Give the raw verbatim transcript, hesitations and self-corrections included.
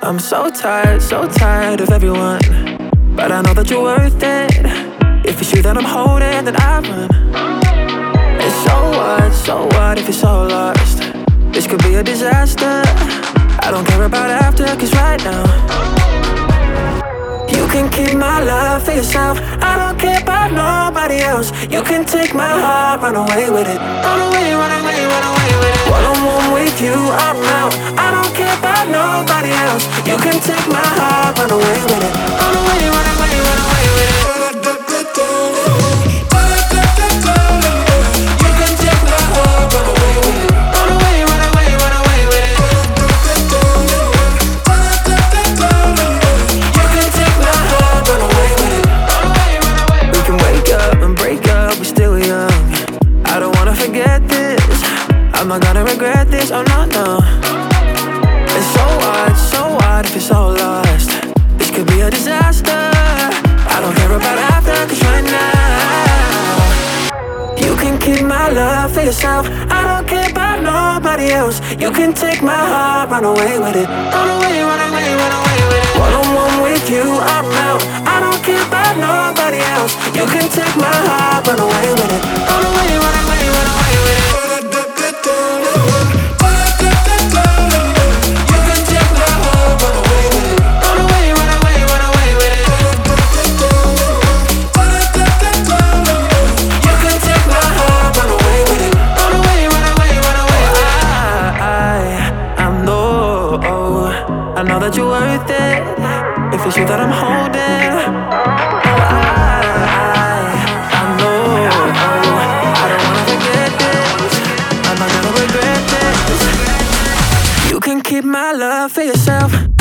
I'm so tired, so tired of everyone, but I know that you're worth it. If it's you that I'm holding, then I run. And so what, so what if you're so lost? This could be a disaster. I don't care about after, cause right now you can keep my love for yourself. I don't care about nobody else. You can take my heart, run away with it. Run away, run away, run away with it. One on one with you, I'm out. I don't care about nobody else. You can take my heart, run away with it. Run away, run away, run away with it. You can take my heart, run away with it. Run away, run away, run away with it. You can take my heart, run away with it. Run away, run away. We can wake up and break up, we're still young. I don't wanna forget this. I'm not gonna regret this, oh no, no. It's so hard, so hard if you're so lost. This could be a disaster. I don't care about after, cause right now you can keep my love for yourself. I don't care about nobody else. You can take my heart, run away with it. Run away, run away, run away with it. One on one with you, I'm out. I don't care about nobody else. You can take my heart, run away with it. Run away, run away, run away with it. I know that you're worth it. If it's you that I'm holding, oh, I, I, I know, oh, I don't wanna forget this. I'm not gonna regret this. You can keep my love for yourself.